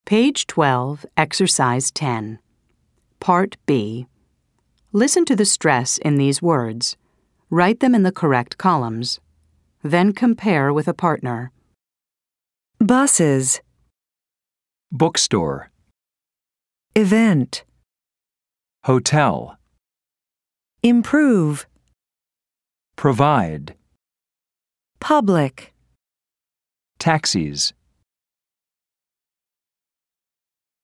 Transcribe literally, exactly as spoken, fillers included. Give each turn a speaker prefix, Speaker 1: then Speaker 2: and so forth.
Speaker 1: Page twelve, Exercise ten. Part B. Listen to the stress in these words. Write them in the correct columns. Then compare with a partner.
Speaker 2: Buses,
Speaker 3: bookstore,
Speaker 2: event,
Speaker 3: hotel,
Speaker 2: improve,
Speaker 3: provide,
Speaker 2: public,
Speaker 3: taxis.